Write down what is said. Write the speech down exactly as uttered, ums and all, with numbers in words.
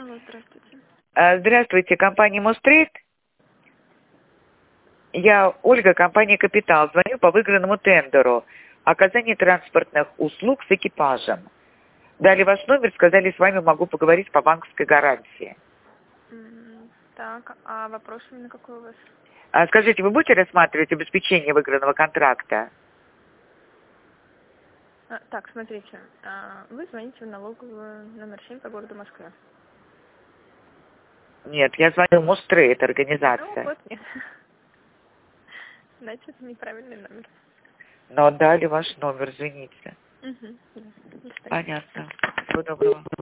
Алло, здравствуйте. А, Здравствуйте, компания Мострейд. Я Ольга, компания Капитал. Звоню по выигранному тендеру. Оказание транспортных услуг с экипажем. Дали ваш номер, сказали, с вами могу поговорить по банковской гарантии. М, Так, а вопрос именно какой у вас? А, скажите, вы будете рассматривать обеспечение выигранного контракта? А, так, смотрите, а, вы звоните в налоговую номер семь по городу Москве. Нет, я звоню Мострейд, Ну организация. вот, нет. Значит, это неправильный номер. Но дали ваш номер, извините. Угу. Да. До свидания. Понятно. Всего доброго.